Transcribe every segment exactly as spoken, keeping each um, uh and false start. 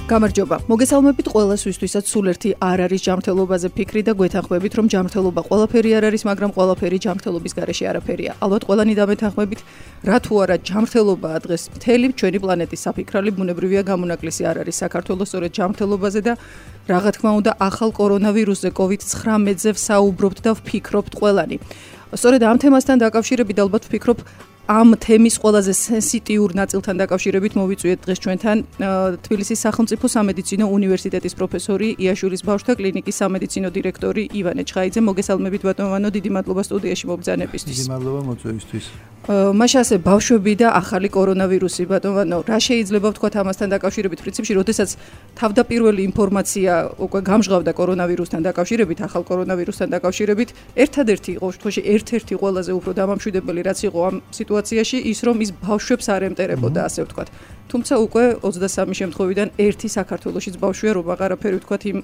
გამარჯობა. მოგესალმებით ყველას, ვისთვისაც სულ ერთი არ არის ჯანმრთელობაზე ფიქრი და გვეთანხმებით, რომ ჯანმრთელობა ყველაფერი არ არის, მაგრამ ყველაფერი ჯანმრთელობის გარეშე არაფერია. ალბათ ყველანი დამეთანხმებით, რა თუ არა ჯანმრთელობაა დღეს მთელი ჩვენი პლანეტის საფიქრალი, ბუნებრივია გამონაკლისი არ არის საქართველოს სწორედ ჯანმრთელობაზე და რა თქმა უნდა ახალ კორონავირუსზე კოვიდ ცხრამეტზე ვსაუბრობთ და ვფიქრობთ ყველანი. სწორედ ამ თემასთან დაკავშირებით ალბათ ვფიქრობ ამ თემის ყველაზე სენსიტიურ ნაწილთან დაკავშირებით მოვიწვიეთ დღეს ჩვენთან თბილისის სახელმწიფო სამედიცინო უნივერსიტეტის პროფესორი, იაშურის ბავშვთა კლინიკის სამედიცინო დირექტორი ივანე ჩხაიძე. მოგესალმებით ბატონო, დიდი მადლობა სტუდიაში მობრძანებისთვის. დიდი მადლობა მოწვევისთვის. მაშინ ასე ბავშვები და ახალი კორონავირუსი ბატონო, რა შეიძლება ვთქვათ ამასთან დაკავშირებით? პრინციპში, როდესაც თავდაპირველი ინფორმაცია უკვე გამჟღავდა კორონავირუსთან დაკავშირებით, ახალ კორონავირუსთან დაკავშირებით, ერთადერთი იყო შემთხვევაში ერთ-ერთი ყველაზე უფრო დამამშვიდებელი რაც იყო ამ სიტუაციაში ის რომ ის ბავშვებს არ ემტერებოდა ასე ვთქვათ. თუმცა უკვე ოცდასამი შემთხვევიდან ერთი საქართველოშიც ბავშვია, რომ აღარაფერი ვთქვათ იმ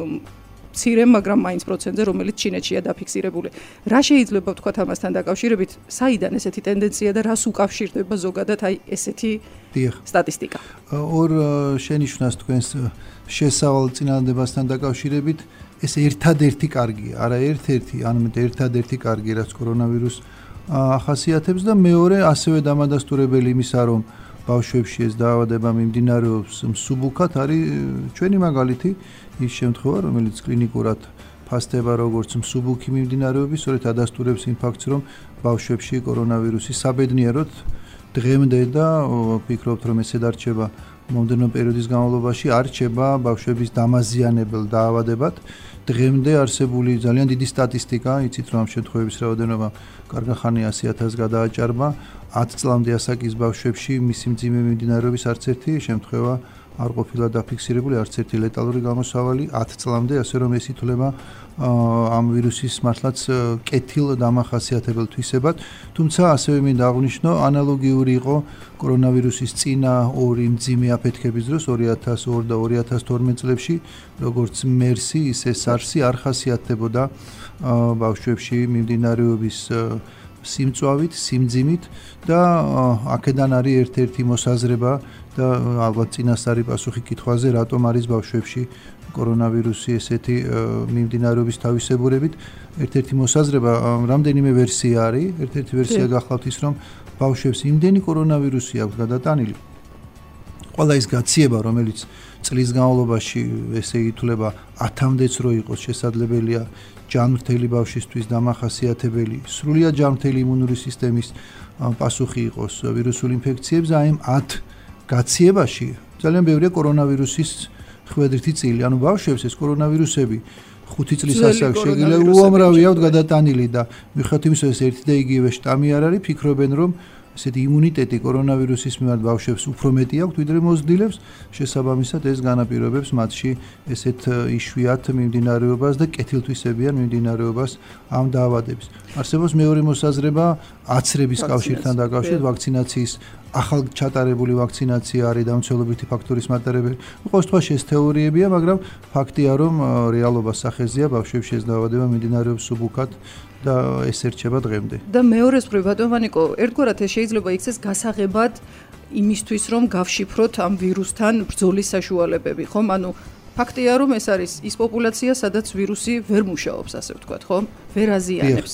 მცირე, მაგრამ მაინც პროცენტზე, რომელიც ჩინეთშია დაფიქსირებული. რა შეიძლება ვთქვათ ამასთან დაკავშირებით? საიდან ესეთი ტენდენცია და რას უკავშირდება ზოგადად აი ესეთი სტატისტიკა? ორ შენიშვნას თქვენს შესავალ წინადადებასთან დაკავშირებით ეს ერთადერთი კარგია, არა ერთ-ერთი, ანუ ერთადერთი კარგი რაც კორონავირუსს ახასიათებს და მეორე ასევე დამადასტურებელი იმისა რომ ბავშვებში ეს დაავადება მიმდინარეობს მსუბუქად არის ჩვენი მაგალითი ის შემთხვევა რომელიც კლინიკურად ფასდება როგორც მსუბუქი მიმდინარეობის სწორედ ადასტურებს იმ ფაქტს რომ ბავშვებში კორონავირუსი საბედნიეროდ დღემდე და ვფიქრობთ რომ ესეც არ რჩება მომდევნო პერიოდის განმავლობაში არ რჩება ბავშვების დამაზიანებელ დაავადებად დღემდე არსებული ძალიან დიდი სტატისტიკა, იცით რომ ამ შემთხვევების რაოდენობა კარგახანია ასი ათასს გადააჭარბა, ათ წლამდე ასაკის ბავშვებში მისი მძიმე მიმდინარეობის არც ერთი შემთხვევა არ ყოფილა დაფიქსირებული, არც ერთი ლეტალური გამოსავალი ათ წლამდე, ასე რომ ეს ითვლება ამ ვირუსის მართლაც კეთილ დამახასიათებელ თვისებად, თუმცა ასევე მინდა აღვნიშნო, ანალოგიური იყო კორონავირუსის წინა ორი მძიმე აფეთქების დროს ორი ათას ორი და ორი ათას თორმეტ წლებში, როგორც მერსი, ისე სარსი არ ხასიათდებოდა ბავშვებში მიმდინარეობის სიმწვავით, სიმძიმით და აქედან არის ერთ-ერთი მოსაზრება და ალბათ წინასწარი პასუხი კითხვაზე, რატომ არის ბავშვებში კორონავირუსი ესეთი მიმდინარეობის თავისებურებით. ერთ-ერთი მოსაზრება, რამდენიმე ვერსია არის, ერთ-ერთი ვერსია გახლავთ ის, რომ ბავშვებს იმდენი კორონავირუსი აქვს გადატანილი. ყველა ის გაციება, რომელიც წლის განმავლობაში ესე ითვლება ათამდეც რო იყოს შესაძლებელია ჯანმრთელი ბავშვისთვის დამახასიათებელი, სრულიად ჯანმრთელი იმუნური სისტემის პასუხი იყოს ვირუსულ ინფექციებზე, აი ამ ათ გაციებაში ძალიან ბევრია კორონავირუსის ხვედრითი წილი. ანუ ბავშვებს ეს კორონავირუსები ხუთი წლის ასაკში შეიძლება უამრავი აქვთ გადატანილი და მიუხედავად იმისა, ეს ერთი და იგივე შტამი არ არის, ფიქრობენ რომ ესეთი იმუნიტეტი კორონავირუსის მიმართ ბავშვებს უფრო მეტი აქვთ, ვიდრე მოზრდილებს, შესაბამისად ეს განაპირობებს მათში ესეთ იშვიათ მიმდინარეობას და კეთილთვისებიან მიმდინარეობას ამ დაავადების. არსებობს მეორე მოსაზრება აცრების კავშირთან დაკავშირებით, ვაქცინაციის ახალ ჩატარებული ვაქცინაცია არის დამცველობითი ფაქტორის მატარებელი. ყოველ შემთხვევაში ეს თეორიებია, მაგრამ ფაქტია რომ რეალობას სახეზეა ბავშვებში ეს დაავადება მიმდინარეობს სუბუქად და ეს ერჩება დღემდე. და მეორეს მხრივ ბატონო, ერთგვარად ეს შეიძლება იქცეს გასაღებად იმისთვის რომ გავშიფროთ ამ ვირუსთან ბრძოლის საშუალებები, ხომ? ანუ ფაქტია რომ ეს არის ის პოპულაცია, სადაც ვირუსი ვერ მუშაობს, ასე ვთქვათ, ხომ? ვერ აზიანებს.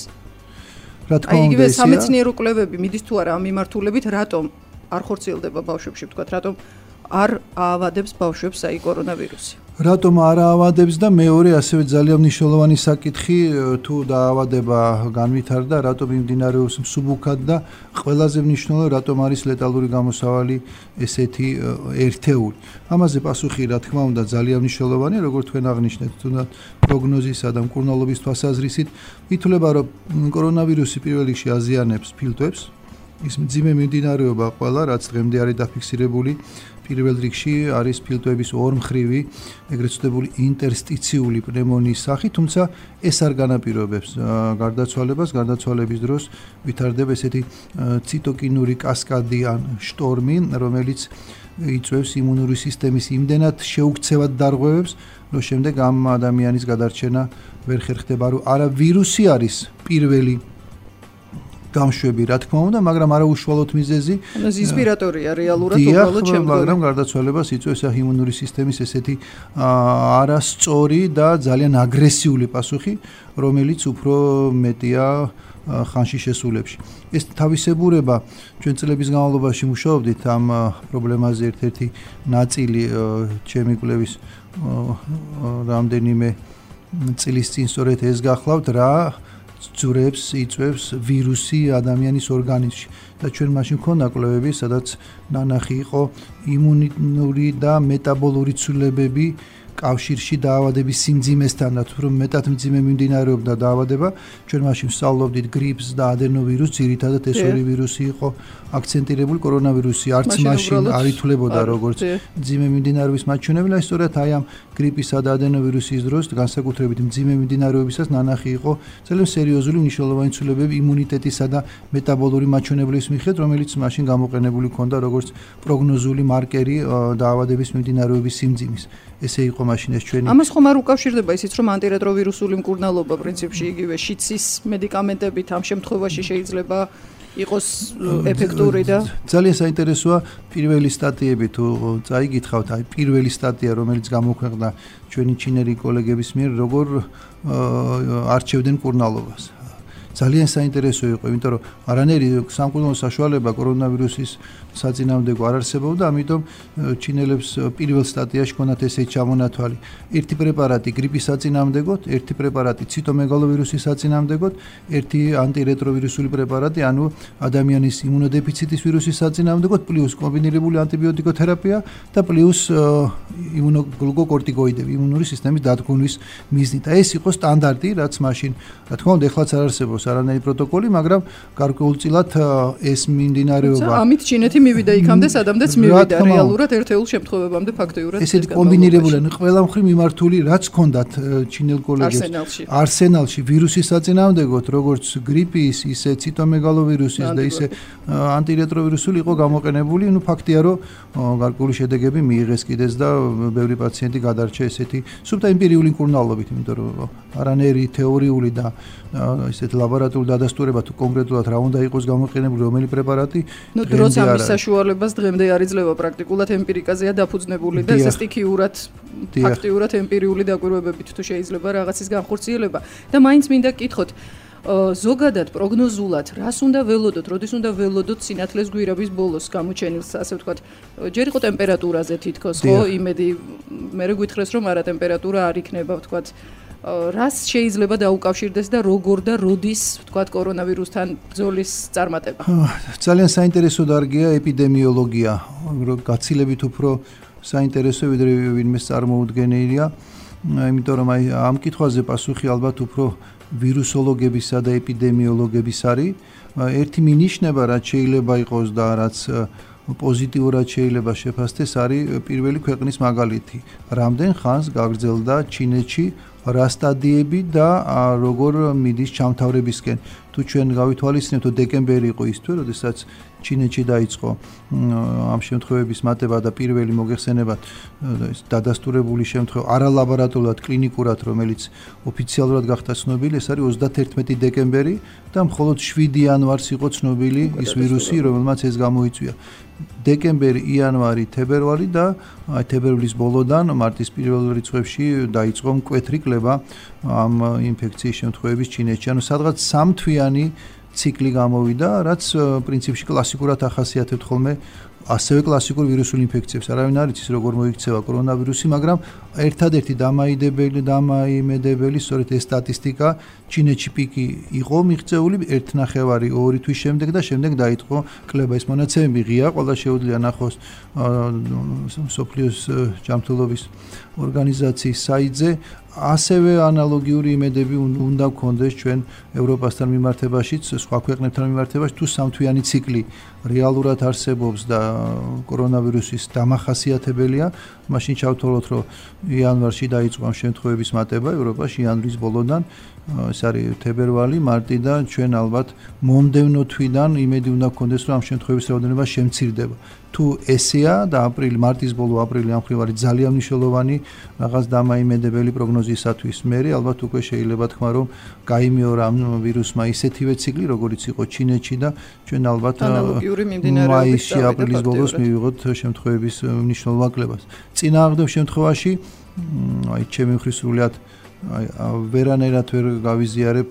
რა თქმა უნდა, იგივე სამეცნიერო კვლევები მიდის თუ არა ამ მიმართულებით, რატომ არ ხორციელდება ბავშვებში, ვთქვათ, რატომ არ აავადებს ბავშვებს აი კორონავირუსი? რატომ არ აავადებს და მეორე ასევე ძალიან მნიშვნელოვანი საკითხი თუ დაავადება განვითარდა, რატომ მიმდინარეობს მსუბუქად და ყველაზე მნიშვნელოვანი რატომ არის ლეტალური გამოსავალი ესეთი ერთეული. ამაზე პასუხი რა თქმა უნდა ძალიან მნიშვნელოვანია, როგორც თქვენ აღნიშნეთ, თუნდაც პროგნოზისა და მკურნალობის თვალსაზრისით, ითვლება რომ კორონავირუსი პირველ რიგში აზიანებს ფილტვებს, ის მძიმე მიმდინარეობა ყველა რაც დღემდე არის დაფიქსირებული პირველ რიგში არის ფილტვების ორმხრივი, ეგრეთ წოდებული ინტერსტიციული პნევმონიის სახით, თუმცა ეს არ განაპირობებს გარდაცვალებას, გარდაცვალების დროს ვითარდება ესეთი ციტოკინური კასკადი ან შტორმი, რომელიც იწვევს იმუნური სისტემის იმდენად შეუქცევად დარღვევებს, რომ შემდეგ ამ ადამიანის გადარჩენა ვერ ხერხდება, რომ არა ვირუსი არის პირველი გამშვები, რა თქმა უნდა, მაგრამ არა უშუალოდ მიზეზი. ანუ ინსპირატორია რეალურად უბრალოდ შემდგომი. მაგრამ გარდაცვალებას იწვევს იმუნური სისტემის ესეთი არასწორი და ძალიან აგრესიული პასუხი, რომელიც უფრო მეტია ხანში შესულებში. ეს თავისებურება ჩვენ წლების განმავლობაში მუშაობდით ამ პრობლემაზე ერთ-ერთი ნაწილი ჩემი კვლევის რამდენიმე წლის წინ სწორედ ეს გახლავთ რა ძვრებს იწვევს ვირუსი ადამიანის ორგანიზმში და ჩვენ მაშინ ქონდა კვლევები, სადაც ნანახი იყო იმუნური და მეტაბოლური ცვლილებები კავშირში დაავადების სიმძიმესთან, რომ მეტად მძიმე მიმდინარეობდა დაავადება, ჩვენ მაშინ ვსწავლობდით გრიპს და ადენოვირუსს, ძირითადად ეს ორი ვირუსი იყო აქცენტირებული, კორონავირუსი არც მაშინ არ ითვლებოდა როგორც მძიმე მიმდინარეობის მაჩვენებელი, სწორედ აი ამ გრიპისა და ადენოვირუსის დროს განსაკუთრებით მძიმე მიმდინარეობისას ნანახი იყო ძალიან სერიოზული მნიშვნელოვანი ცვლილებები იმუნიტეტისა და მეტაბოლური მაჩვენებლების მიხედვით, რომელიც მაშინ გამოყენებული ჰქონდა როგორც პროგნოზული მარკერი დაავადების მიმდინარეობის სიმძიმის. ესე იყო მაშინ ეს ჩვენი. ამას ხომ არ უკავშირდება ისიც, რომ ანტირეტროვირუსული მკურნალობა პრინციპში იგივე შიცის მედიკამენტებით ამ შემთხვევაში შეიძლება იყოს ეფექტური და ძალიან საინტერესოა პირველი სტატიები თუ წაიგითხავთ, აი პირველი სტატია, რომელიც გამოქვეყნდა ჩვენი ჩინელი კოლეგების მიერ, როგორ არჩევდნენ მკურნალობას. ძალიან საინტერესო იყო, იმიტომ რომ არანაირი სამკურნალო საშუალება კორონავირუსის საწინააღმდეგო არ არსებობდა, ამიტომ ჩინელებს პირველ სტატიაში ჰქონდათ ესეთი ჩამონათვალი. ერთი პრეპარატი გრიპის საწინააღმდეგოდ, ერთი პრეპარატი ციტომეგალოვირუსის საწინააღმდეგოდ, ერთი ანტირეტროვირუსული პრეპარატი, ანუ ადამიანის იმუნოდეფიციტის ვირუსის საწინააღმდეგოდ, პლუს კომბინირებული ანტიბიოტიკოთერაპია და პლუს იმუნოგლუკოკორტიკოიდები, იმუნური სისტემის დადგმვის მიზნით. ეს იყო სტანდარტი, რაც მაშინ, რა თქმა უნდა, ეხლაც არ არსებობს არანაირი პროტოკოლი, მაგრამ გარკვეულწილად ეს მიმდინარეობა. ამით ჩინეთი მივიდა იქამდე, სადამდეც მივიდა რეალურად ერთეულ შემთხვევებამდე ფაქტიურად. ესეთი კომბინირებული, ანუ ყველა მხრივ მიმართული, რაც ჰქონდათ ჩინელ კოლეგებს არსენალში ვირუსის საწინააღმდეგოდ, როგორც გრიპის, ისე ციტომეგალოვირუსის და ისე ანტირეტროვირუსული იყო გამოყენებული, ну ფაქტია, რომ გარკვეული შედეგები მიიღეს კიდეც და ბევრი პაციენტი გადარჩა ესეთი სუბტა ემპირიული მკურნალობით, იმიტომ რომ არანაირი თეორიული და ისეთი ლაბორატორიული დადასტურება თუ კონკრეტულად რა უნდა იყოს გამოყენებული, რომელი პრეპარატი. ну დროც ამის საშუალებას დღემდე არ იძლევა პრაქტიკულად ემპირიკაზეა დაფუძნებული და ეს სტიქიურად ფაქტიურად ემპირიული დაკვირვებებით თუ შეიძლება რაღაცის განხორციელება და მაინც მინდა გკითხოთ ზოგადად პროგნოზულად რას უნდა ველოდოთ, როდის უნდა ველოდოთ სინათლეს გვირაბის ბოლოს გამოჩენილს, ასე ვთქვათ, ჯერ იყო ტემპერატურაზე თითქოს, ხო, იმედი მე გვითხრეს რომ არა ტემპერატურა არ იქნება, ვთქვათ, რას შეიძლება დაუკავშირდეს და როგორ და როდის, ვთქვათ, კორონავირუსთან ბრძოლის წარმატება? ძალიან საინტერესო დარგია ეპიდემიოლოგია, გაცილებით უფრო საინტერესო ვიდრე ვინმე წარმოუდგენელია, იმიტომ რომ აი ამ კითხვაზე პასუხი ალბათ უფრო ვირუსოლოგებისა და ეპიდემიოლოგების არის. ერთი მინიშნება, რაც შეიძლება იყოს და რაც პოზიტიურად შეიძლება შეფასდეს, არის პირველი ქვეყნის მაგალითი. რამდენ ხანს გაგრძელდა ჩინეთში რა სტადიები და როგორ მიდის ჩამთავრებისკენ. თუ ჩვენ გავითვალისწინებთ, რომ დეკემბერი იყო ის თვე, როდესაც ჩინეთში დაიწყო ამ შემთხვევების მატება და პირველი მოგეხსენებათ დადასტურებული შემთხვევა არალაბორატორულად კლინიკურად, რომელიც ოფიციალურად გახდა ცნობილი, ეს არის ოცდაათერთმეტი დეკემბერი და მხოლოდ შვიდი იანვარს იყო ცნობილი ის ვირუსი, რომელმაც ეს გამოიწვია. დეკემბერი, იანვარი, თებერვალი და აი თებერვლის ბოლოდან მარტის პირველ რიცხვებში დაიწყო მკვეთრი კლება ამ ინფექციის შემთხვევების ჩინეთში. ანუ სადღაც სამთვიანი ციკლი გამოვიდა, რაც პრინციპში კლასიკურად ახასიათებთ ხოლმე ასევე კლასიკურ ვირუსულ ინფექციებს. არავინ არ იცის როგორ მოიქცევა კორონავირუსი, მაგრამ ერთადერთი დამაიდებელი, დამაიმედებელი სწორედ ეს სტატისტიკა ჩინეთში პიკი იყო მიღწეული ერთნახევარი ორი თვის შემდეგ და შემდეგ დაიწყო კლება. ეს მონაცემები ღია, ყველა შეუძლია ნახოს მსოფლიოს ჯანმრთელობის ორგანიზაციის საიტზე. ასევე ანალოგიური იმედები უნდა გქონდეს ჩვენ ევროპასთან მიმართებაშიც, სხვა ქვეყნებთან მიმართებაში, თუ სამთვიანი ციკლი რეალურად არსებობს და კორონავირუსის დამახასიათებელია, მაშინ ჩავთვალოთ, რომ იანვარში დაიწყო ამ შემთხვევების მატება ევროპაში იანვრის ბოლოდან ეს არის თებერვალი, მარტი და ჩვენ ალბათ მომდევნო თვიდან იმედი უნდა გქონდეს, რომ ამ შემთხვევების რაოდენობა შემცირდება. თუ ესეა და აპრილი, მარტის ბოლო აპრილი ამ მხრივ არის ძალიან მნიშვნელოვანი რაღაც დამაიმედებელი პროგნოზისათვის. მე ალბათ უკვე შეიძლება თქვა, რომ გაიმეორა ამ ვირუსმა ისეთივე ციკლი, როგორც იყო ჩინეთში და ჩვენ ალბათ მაისში, აპრილის ბოლოს მივიღოთ შემთხვევების მნიშვნელოვან კლებას. წინააღმდეგ შემთხვევაში, აი ჩემი მხრივ სრულიად აი ვერანაირად ვერ გავიზიარებ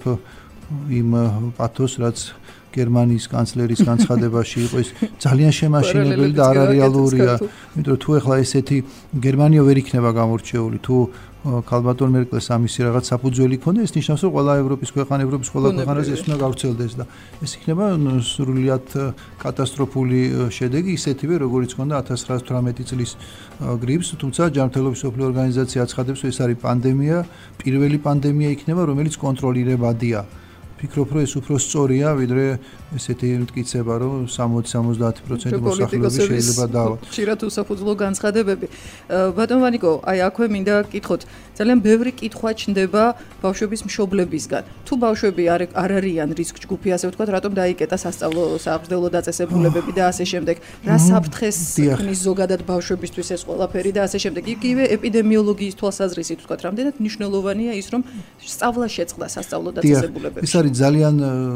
იმ პათოს, რაც გერმანიის კანცლერის განცხადებაში იყო, ის ძალიან შემაშინებელი და არარეალურია, იმიტომ რომ თუ ეხლა ესეთი გერმანია ვერ იქნება გამორჩეული, თუ ქალბატონ მერკელს ამისი რაღაც საფუძველი ქონდა, ეს ნიშნავს, რომ ყველა ევროპის ქვეყანა, ევროპის ყველა ქვეყანაზე ეს უნდა გავრცელდეს და ეს იქნება სრულიად კატასტროფული შედეგი, ისეთივე როგორც ქონდა ათას ცხრაასი თვრამეტი წლის გრიპს, თუმცა ჯანმრთელობის მსოფლიო ორგანიზაცია აცხადებს, რომ ეს არის პანდემია, პირველი პანდემია იქნება, რომელიც კონტროლირებადია. ფიქრობ, რომ ეს უფრო სწორია, ვიდრე ესეთი მტკიცება, რომ სამოცი სამოცდაათი პროცენტი მოსახლეობის შეიძლება დავა. ხშირად უსაფუძვლო განცხადებები. ბატონ ვანიკო, აი აქვე მინდა გკითხოთ, ძალიან ბევრი კითხვა ჩნდება ბავშვების მშობლებისგან. თუ ბავშვები არ არ არიან რისკ ჯგუფი, ასე ვთქვათ, რატომ დაიკეტა სასწავლო სააღმრთელო დაწესებულებები და ასე შემდეგ. რა საფრთხეს ქმნის ზოგადად ბავშვებისთვის ეს ყველაფერი და ასე შემდეგ. იგივე ეპიდემიოლოგიის თვალსაზრისით ვთქვათ, რამდენად მნიშვნელოვანია ის, რომ სწავლა შეწყდა სასწავლო დაწესებულებებში. ეს არის ძალიან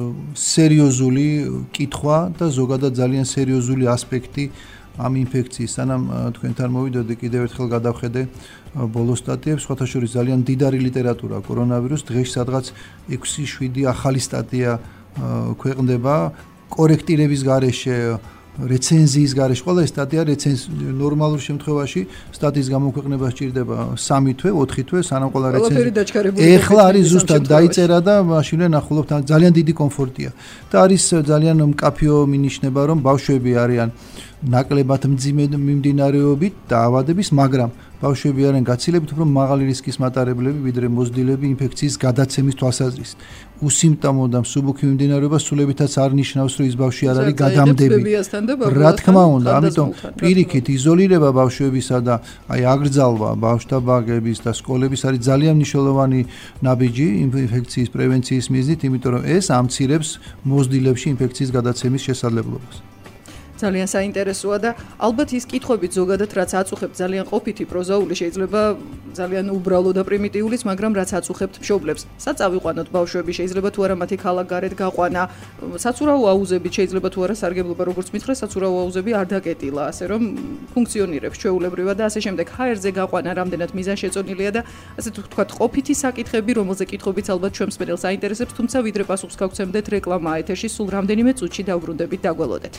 სერიოზული კითხვა და ზოგადად ძალიან სერიოზული ასპექტი ამ ინფექციის. სანამ თქვენთან მოვიდოდი, კიდევ ერთხელ გადავხედე ბოლო სტატიებს, სხვათა შორის ძალიან დიდარი ლიტერატურა კორონავირუს, დღეში სადღაც ექვსი შვიდი ახალი სტატია ქვეყნდება კორექტირების გარეშე, რეცენზიის გარეშე. ყველა ეს სტატია რეცენზია ნორმალურ შემთხვევაში სტატიის გამოქვეყნება სჭირდება სამი თვე, ოთხი თვე, სანამ ყველა რეცენზია. ეხლა არის ზუსტად დაიწერა და მაშინვე ნახულობთ, ძალიან დიდი კომფორტია. და არის ძალიან მკაფიო მინიშნება, რომ ბავშვები არიან ნაკლებად მძიმე მიმდინარეობით დაავადების, მაგრამ ბავშვები არიან გაცილებით უფრო მაღალი რისკის მატარებლები, ვიდრე მოზრდილები ინფექციის გადაცემის თვალსაზრისით. უსიმპტომო და მსუბუქი მიმდინარეობა სულებითაც არ ნიშნავს, რომ ის ბავშვი არ არის გადამდები. რა თქმა უნდა, ამიტომ პირიქით იზოლირება ბავშვებისა და აი აგრძალვა ბავშვთა ბაღების და სკოლების არის ძალიან მნიშვნელოვანი ნაბიჯი ინფექციის პრევენციის მიზნით, იმიტომ რომ ეს ამცირებს მოზრდილებში ინფექციის გადაცემის შესაძლებლობას. ძალიან საინტერესოა და ალბათ ის კითხვებით ზოგადად რაც აწუხებთ ძალიან ყოფითი პროზაული შეიძლება ძალიან უბრალო და პრიმიტიულიც, მაგრამ რაც აწუხებთ მშობლებს. საწავიყვანოთ ბავშვები, შეიძლება თუ არა მათი ქალაქ გარეთ გაყვანა, საცურაო აუზებით შეიძლება თუ არა სარგებლობა, როგორც მითხრეს, საცურაო აუზები არ დაკეტილა, ასე რომ ფუნქციონირებს ჩვეულებრივად და ასე შემდეგ. ჰაერზე გაყვანა რამდენად მიზანშეწონილია და ასე თუ ვთქვათ, ყოფითი საკითხები, რომელზე კითხობიც ალბათ ჩვენ მსმენელს აინტერესებს, თუმცა ვიდრე პასუხს გავცემდეთ რეკლამა ეთერში, სულ რამდენიმე წუთში დავბრუნდებით, დაგველოდეთ.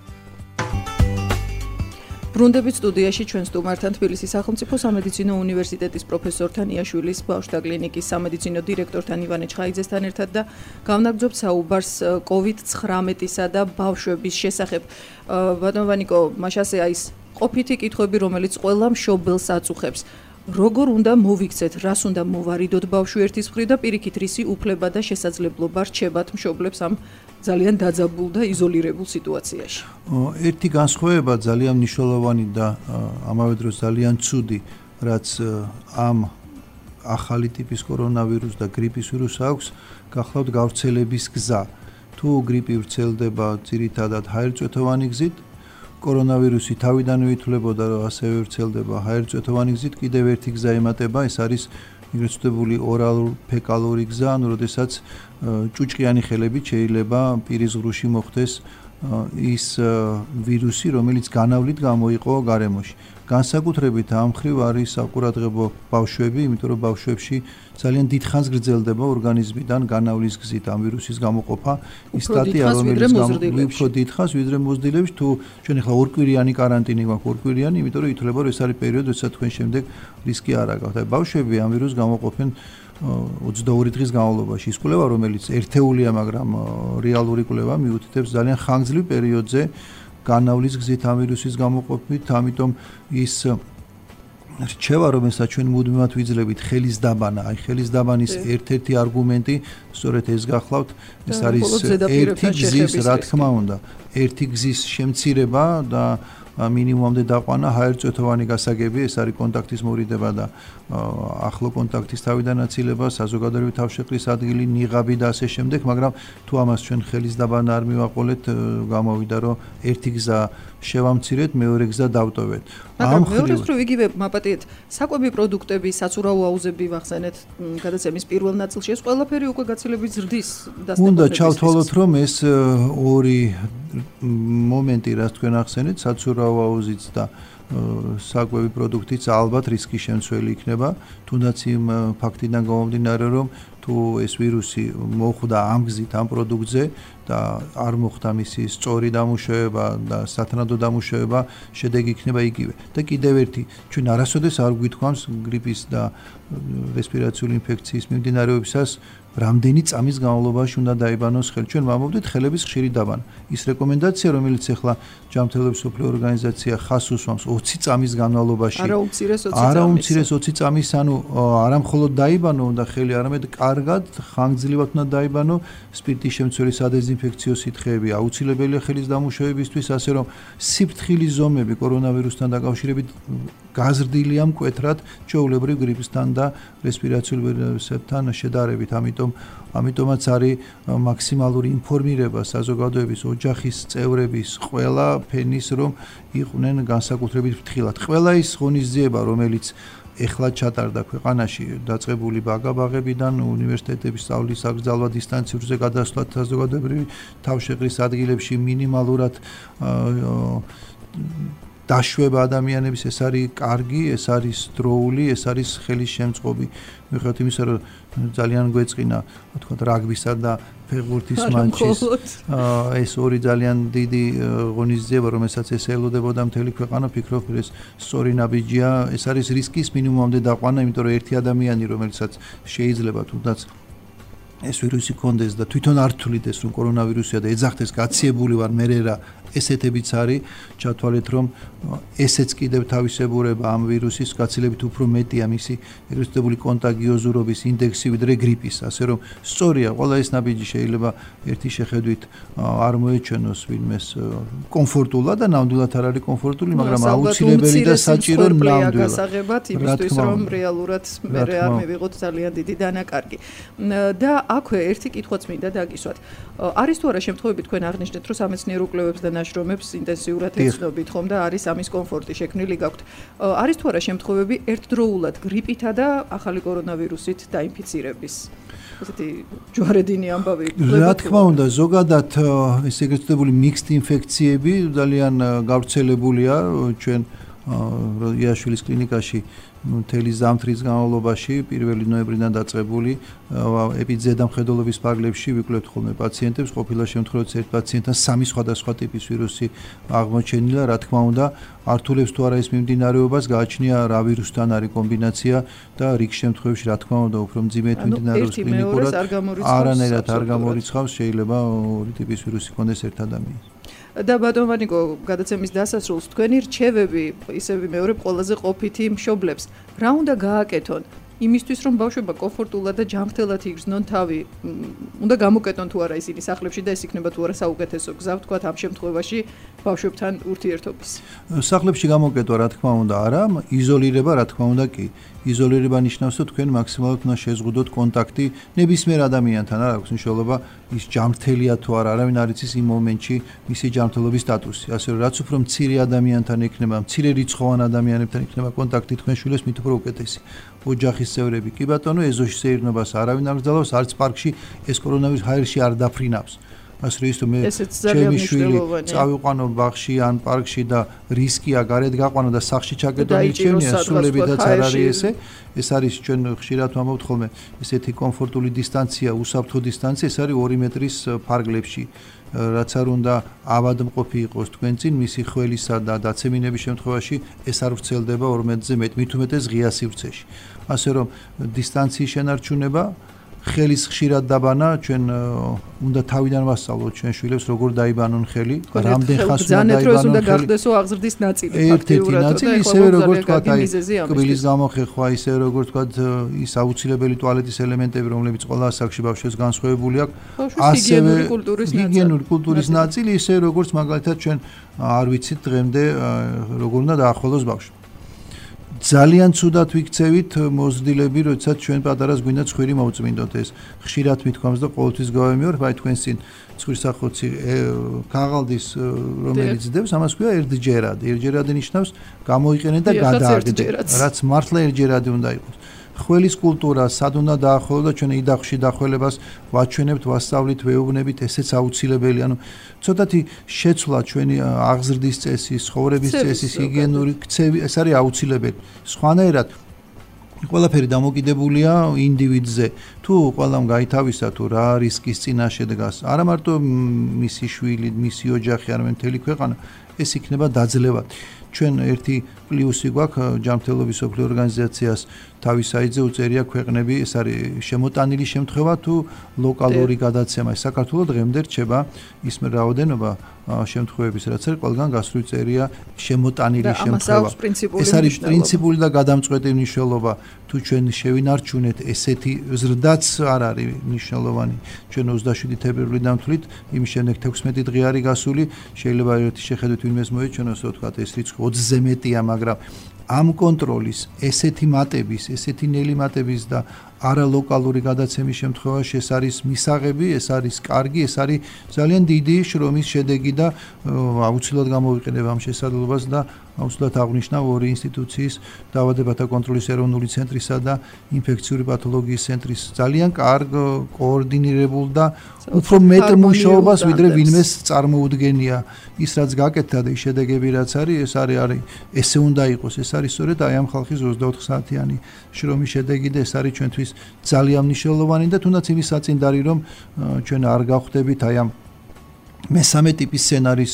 ბრუნდებით სტუდიაში ჩვენ სტუმართან თბილისის სახელმწიფო სამედიცინო უნივერსიტეტის პროფესორ თანიაშვილის ბავშვთა კლინიკის სამედიცინო დირექტორთან ივანე ჩხაიძესთან ერთად და გავნაგრძობთ საუბარს კოვიდ ცხრამეტისა და ბავშვების შესახებ. ბატონ ვანიკო, მაშასეა ის ყოფითი კითხვები, რომელიც ყველა მშობელს აწუხებს. როგორ უნდა მოვიქცეთ, რას უნდა მოვარიდოთ ბავშვი ერთის მხრივ და პირიქით რისი უფლება და შესაძლებლობა რჩებათ მშობლებს ამ ძალიან დაძაბულ და იზოლირებულ სიტუაციაში. ერთი განსხვავება ძალიან მნიშვნელოვანი და ამავე დროს ძალიან ცუდი, რაც ამ ახალი ტიპის კორონავირუს და გრიპის ვირუსს აქვს, გახლავთ გავრცელების გზა. თუ გრიპი ვრცელდება ძირითადად ჰაერწვეთოვანი გზით, კორონავირუსი თავიდანვე ითვლებოდა, რომ ასევე ვრცელდება ჰაერწვეთოვანი გზით, კიდევ ერთი გზა ემატება, ეს არის ეგრეთ წოდებული ორალურ ფეკალური გზა, ანუ როდესაც ჭუჭყიანი ხელებით შეიძლება პირის ღრუში მოხდეს ის ვირუსი, რომელიც განავლით გამოიყო გარემოში. განსაკუთრებით ამ მხრივ არის საყურადღებო ბავშვები, იმიტომ რომ ბავშვებში ძალიან დიდხანს გრძელდება ორგანიზმიდან განავლის გზით ამ ვირუსის გამოყოფა. ის სტატია, რომელიც უფრო დიდხანს ვიდრე მოზრდილებში, თუ ჩვენ ახლა ორკვირიანი კარანტინი გვაქვს, ორკვირიანი, იმიტომ რომ ითვლება, რომ ეს არის პერიოდი, როდესაც თქვენ შემდეგ რისკი არ აგავთ. აი ბავშვები ამ ვირუსს გამოყოფენ ოცდაორი დღის განმავლობაში. ის კვლევა, რომელიც ერთეულია, მაგრამ რეალური კვლევა მიუთითებს ძალიან ხანგრძლივ პერიოდზე განავლის გზით ამ ვირუსის გამოყოფით, ამიტომ ის რჩევა, რომელსაც ჩვენ მუდმივად ვიძლებით, ხელის დაბანა, აი ხელის დაბანის ერთ-ერთი არგუმენტი, სწორედ ეს გახლავთ, ეს არის ერთი გზის, რა თქმა უნდა, ერთი გზის შემცირება და მინიმუმამდე დაყვანა, ჰაერწვეთოვანი გასაგები, ეს არის კონტაქტის მორიდება და ახლო კონტაქტის თავიდან აცილება, საზოგადოებრივი თავშეყრის ადგილი, ნიღაბი და ასე შემდეგ, მაგრამ თუ ამას ჩვენ ხელის დაბანა არ მივაყოლეთ, გამოვიდა რომ ერთი გზა შევამცირეთ, მეორე გზა დავტოვეთ. მაგრამ მეორე დრო იგივე მაპატიეთ, საკვები პროდუქტები, საცურაო აუზები ვახსენეთ, გადაცემის პირველ ნაწილში ეს ყველაფერი უკვე გაცილებით ზრდის დასტებობების. უნდა ჩავთვალოთ, რომ ეს ორი მომენტი, რაც თქვენ ახსენეთ, საცურაო აუზიც და საკვები პროდუქტიც ალბათ რისკის შემცველი იქნება, თუნდაც იმ ფაქტიდან გამომდინარე, რომ თუ ეს ვირუსი მოხვდა ამ გზით ამ პროდუქტზე და არ მოხდა მისი სწორი დამუშავება და სათანადო დამუშავება, შედეგი იქნება იგივე. და კიდევ ერთი, ჩვენ არასოდეს არ გვითქვამს გრიპის და რესპირაციული ინფექციის მიმდინარეობისას რამდენი წამის განმავლობაში უნდა დაიბანოს ხელი. ჩვენ ვამბობდით ხელების ხშირი დაბანა. ის რეკომენდაცია, რომელიც ახლა ჯანმრთელობის მსოფლიო ორგანიზაცია ხას უსვამს ოცი წამის განმავლობაში. არა უმცირეს ოცი წამის. არა უმცირეს ოცი წამის, ანუ არა მხოლოდ დაიბანო უნდა ხელი, არამედ კარგად, ხანგრძლივად უნდა დაიბანო, სპირტის შემცველი სადეზინფექციო სითხეები აუცილებელია ხელის დამუშავებისთვის, ასე რომ სიფრთხილის ზომები კორონავირუსთან დაკავშირებით გაზრდილია მკვეთრად ჩვეულებრივ გრიპსთან და რესპირაციული ვირუსებთან შედარებით. ამიტომ ამიტომაც არის მაქსიმალური ინფორმირება საზოგადოების, ოჯახის წევრების, ყველა ფენის, რომ იყვნენ განსაკუთრებით ფრთხილად. ყველა ის ღონისძიება, რომელიც ეხლა ჩატარდა ქვეყანაში, დაწყებული ბაგაბაღებიდან უნივერსიტეტების სწავლის აკრძალვა, დისტანციურზე გადასვლა საზოგადოებრივი თავშეყრის ადგილებში მინიმალურად დაშვება ადამიანების, ეს არის კარგი, ეს არის დროული, ეს არის ხელის შემწყობი. მიუხედავად იმისა, რომ ძალიან გვეწყინა, ვთქვათ, რაგბისა და ფეხბურთის მატჩის ეს ორი ძალიან დიდი ღონისძიება, რომელსაც ეს ელოდებოდა მთელი ქვეყანა, ფიქრობ, ეს სწორი ნაბიჯია, ეს არის რისკის მინიმუმამდე დაყვანა, იმიტომ რომ ერთი ადამიანი, რომელსაც შეიძლება თუნდაც ეს ვირუსი კონდეს და თვითონ არ თვლიდეს, რომ კორონავირუსია და ეძახდეს გაციებული ვარ მე რა, ესეთებიც არის, ჩათვალეთ, რომ ესეც კიდევ თავისებურება ამ ვირუსის გაცილებით უფრო მეტია მისი ეგრესტებული კონტაგიოზურობის ინდექსი ვიდრე გრიპის, ასე რომ სწორია, ყველა ეს ნაბიჯი შეიძლება ერთი შეხედვით არ მოეჩვენოს ვინმეს კომფორტულად და ნამდვილად არ არის კომფორტული, მაგრამ აუცილებელი და საჭირო ნამდვილად. გასაღებად იმისთვის, რომ რეალურად მე არ მივიღოთ ძალიან დიდი დანაკარგი. და აქვე ერთი კითხვაც მინდა დაგისვათ. არის თუ არა შემთხვევები თქვენ აღნიშნეთ, რომ სამეცნიერო კვლევებს და ნაშრომებს ინტენსიურად ეცნობით ხომ და არის ამის კომფორტი შექმნილი გაქვთ. არის თუ არა შემთხვევები ერთდროულად გრიპითა და ახალი კორონავირუსით დაინფიცირების? ესეთი ჯვარედინი ამბავი. რა თქმა უნდა, ზოგადად ეს ეგრეთ წოდებული მიქსდ ინფექციები ძალიან გავრცელებულია ჩვენ იაშვილის კლინიკაში მთელი ზამთრის განმავლობაში პირველი ნოემბრიდან დაწყებული ეპიდზედამხედველობის პარკლებში ვიკვლევთ ხოლმე პაციენტებს, ყოფილა შემთხვევაში ერთ პაციენტთან სამი სხვადასხვა ტიპის ვირუსი აღმოჩენილა, რა თქმა უნდა, ართულებს თუ არა ეს მიმდინარეობას, გააჩნია რა ვირუსთან არის კომბინაცია და რიგ შემთხვევებში რა თქმა უნდა უფრო მძიმედ მიმდინარეობს კლინიკურად, არანაირად არ გამორიცხავს, შეიძლება ორი ტიპის ვირუსი კონდეს ერთ ადამიანს. და ბატონ ვანიკო, გადაცემის დასასრულს თქვენი რჩევები, ისევ მეორე ყველაზე ყოფითი მშობლებს, რა უნდა გააკეთონ იმისთვის, რომ ბავშვობა კომფორტულად და ჯანმრთელად იგრძნონ თავი, უნდა გამოკეტონ თუ არა ისინი სახლებში და ეს იქნება თუ არა საუკეთესო გზა, ვთქვათ, ამ შემთხვევაში ბავშვებთან ურთიერთობის. სახლებში გამოკეტვა, რა თქმა უნდა, არა, იზოლირება, რა თქმა უნდა, კი. იზოლირება ნიშნავს, რომ თქვენ მაქსიმალურად უნდა შეზღუდოთ კონტაქტი ნებისმიერ ადამიანთან, არ აქვს მნიშვნელობა ის ჯანმრთელია თუ არა, არავინ არ იცის იმ მომენტში მისი ჯანმრთელობის სტატუსი. ასე რომ რაც უფრო მცირე ადამიანთან ექნება, მცირე რიცხოვან ადამიანებთან ექნება კონტაქტი თქვენ შვილებს, მით უფრო უკეთესი. ოჯახის წევრები, კი ბატონო, ეზოში სეირნობას არავინ არ გძალავს, არც პარკში ეს კორონავირუსი ჰაერში არ დაფრინავს. ასე რომ ის თუ მე ჩემი შვილი წავიყვანო ბაღში ან პარკში და რისკია გარეთ გაყვანო და სახლში ჩაკეტო მირჩევნია, სულებითაც არ არის ესე. ეს არის ჩვენ ხშირად ვამბობთ ხოლმე, ესეთი კომფორტული დისტანცია, უსაფრთხო დისტანცია, ეს არის ორი მეტრის ფარგლებში. რაც არ უნდა ავადმყოფი იყოს თქვენ წინ, მისი ხველისა და დაცემინების შემთხვევაში ეს არ ვრცელდება ორმეტზე მეტ, მით უმეტეს ღია სივრცეში. ასე რომ დისტანციის შენარჩუნება, ხელის ხშირად დაბანა ჩვენ უნდა თავიდან ვასწავლოთ ჩვენ შვილებს როგორ დაიბანონ ხელი, რამდენ ხანს უნდა დაიბანონ უნდა გახდესო აღზრდის ნაწილი ფაქტიურად და ერთი ნაწილი ისევე როგორ თქვა აი კბილის გამოხეხვა ისევე როგორ თქვა ის აუცილებელი ტუალეტის ელემენტები რომლებიც ყველა ასაკში ბავშვებს განსხვავებული აქვს ასევე ჰიგიენური კულტურის ნაწილი ისევე როგორც მაგალითად ჩვენ არ ვიცით დღემდე როგორ უნდა დაახვალოს ბავშვი ძალიან ცუდად ვიქცევით მოზრდილები, როდესაც ჩვენ პატარას გვინდა ცხვირი მოვწმინდოთ ეს. ხშირად მithქვამს და ყოველთვის გავემეორებ, აი თქვენ წინ ცხვირსახოცი ქაღალდის რომელიც ძდებს, ამას ქვია ერთჯერადი. ერთჯერადი ნიშნავს გამოიყენეთ და გადააგდეთ. რაც მართლა ერთჯერადი უნდა იყოს. ხველის კულტურა სად უნდა დაახოლო და ჩვენ იდახში დახველებას ვაჩვენებთ, ვასწავლით, ვეუბნებით, ესეც აუცილებელი. ანუ ცოტათი შეცვლა ჩვენი აღზრდის წესის, ცხოვრების წესის, ჰიგიენური ქცევი, ეს არის აუცილებელი. სხვანაირად ყველაფერი დამოკიდებულია ინდივიდზე. თუ ყველამ გაითავისა თუ რა რისკის წინაშე დგას, არა მარტო მისი შვილი, მისი ოჯახი, არამედ მთელი ქვეყანა, ეს იქნება დაძლევად. ჩვენ ერთი პლუსი გვაქვს ჯანმრთელობის მსოფლიო ორგანიზაციას თავის საიტზე უწერია ქვეყნები, ეს არის შემოტანილი შემთხვევა თუ ლოკალური გადაცემა. საქართველოს დღემდე რჩება ის რაოდენობა შემთხვევების, რაც არის ყველგან გასული წერია შემოტანილი შემთხვევა. ეს არის პრინციპული და გადამწყვეტი მნიშვნელობა. თუ ჩვენ შევინარჩუნეთ ესეთი ზრდაც არ არის მნიშვნელოვანი. ჩვენ ოცდაშვიდი თებერვლი დამთვლით, იმის შემდეგ თექვსმეტი დღე არის გასული, შეიძლება ერთი შეხედვით ვინმეს მოეჩვენოს, ვთქვათ, ეს რიცხვი ოცზე მეტია, მაგრამ ამ კონტროლის, ესეთი მატების, ესეთი ნელი მატების და არალოკალური გადაცემის შემთხვევაში ეს არის მისაღები, ეს არის კარგი, ეს არის ძალიან დიდი შრომის შედეგი და აუცილებლად გამოვიყენებ ამ შესაძლებლობას და აუცილებლად აღნიშნავ ორი ინსტიტუციის დაავადებათა კონტროლის ეროვნული ცენტრისა და ინფექციური პათოლოგიის ცენტრის ძალიან კარგ კოორდინირებულ და უფრო მეტ მუშაობას ვიდრე ვინმეს წარმოუდგენია ის რაც გაკეთდა და ის შედეგები რაც არის ეს არის არის ესე უნდა იყოს ეს არის სწორედ აი ამ ხალხის ოცდაოთხ საათიანი შრომის შედეგი და ეს არის ჩვენთვის ძალიან მნიშვნელოვანი და თუნდაც იმის საწინდარი რომ ჩვენ არ გავხდებით აი ამ მესამე ტიპის სცენარის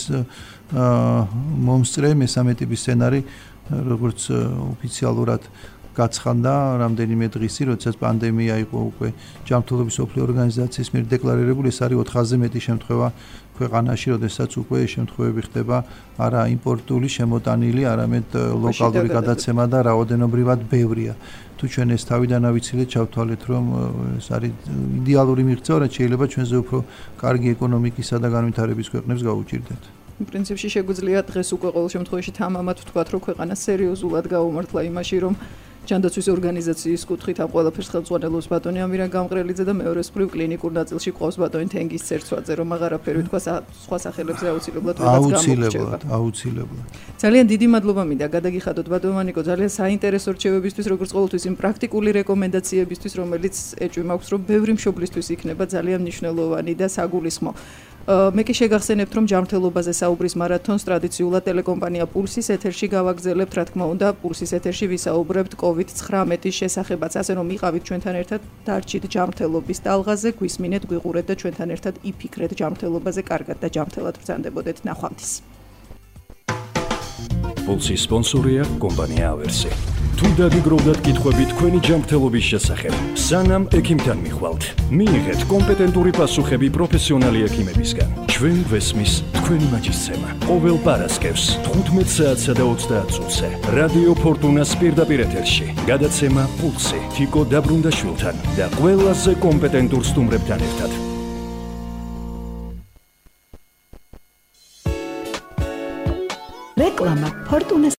მომსწრე მესამე ტიპის სცენარი როგორც ოფიციალურად გაცხადდა რამდენიმე დღისი როდესაც პანდემია იყო უკვე ჯანმრთელობის მსოფლიო ორგანიზაციის მიერ დეკლარირებული ეს არის ოთხასზე მეტი შემთხვევა ქვეყანაში როდესაც უკვე ეს შემთხვევები ხდება არა იმპორტული შემოტანილი არამედ ლოკალური გადაცემა და რაოდენობრივად ბევრია თუ ჩვენ ეს თავიდან ავიცილეთ ჩავთვალეთ რომ ეს არის იდეალური მიღწევა რაც შეიძლება ჩვენზე უფრო კარგი ეკონომიკისა და განვითარების ქვეყნებს გაუჭირდეთ პრინციპში შეგვიძლია დღეს უკვე ყოველ შემთხვევაში თამამად ვთქვათ რომ ქვეყანა სერიოზულად გაუმართლა იმაში რომ ჯანდაცვის ორგანიზაციის კუთხით ამ ყველაფერს ხელმძღვანელობს ბატონი ამირან გამყრელიძე და მეორეს მხრივ კლინიკურ ნაწილში ყავს ბატონი თენგის ცერცვაძე რომ აღარაფერი თქვა სხვა სახელებზე აუცილებლად ვიღაც გამოგრჩება აუცილებლად ძალიან დიდი მადლობა მინდა გადაგიხადოთ ბატონო ძალიან საინტერესო რჩევებისთვის როგორც ყოველთვის იმ პრაქტიკული რეკომენდაციებისთვის რომელიც ეჭვი მაქვს რომ ბევრი მშობლისთვის იქნება ძალიან მნიშვნელოვანი და საგულისხმო მე კი შეგახსენებთ რომ ჯანმრთელობაზე საუბრის მარათონს ტრადიციულად ტელეკომპანია პულსის ეთერში გავაგზავნებთ რა თქმა უნდა პულსის ეთერში ვისაუბრებთ კოვიდ ცხრამეტის შესახებაც ასე რომ იყავით ჩვენთან ერთად დარჩით ჯანმრთელობის ტალღაზე გვისმინეთ გვიყურეთ და ჩვენთან ერთად იფიქრეთ ჯანმრთელობაზე კარგად და ჯანმრთელად ბრძანდებოდეთ ნახვამდის პულსის სპონსორია კომპანია ავერსი თუ დაგიგროვდათ კითხვები თქვენი ჯანმრთელობის შესახებ სანამ ექიმთან მიხვალთ მიიღეთ კომპეტენტური პასუხები პროფესიონალი ექიმებისგან ჩვენ ვესმის თქვენი მაჯისცემა ყოველ პარასკევს თხუთმეტ საათსა და ოცდაათ წუთზე რადიო ფორტუნას პირდაპირ ეთერში გადაცემა პულსი თიკო დაბრუნდაშვილთან და ყველაზე კომპეტენტურ სტუმრებთან ერთად რეკლამა ფორტუნას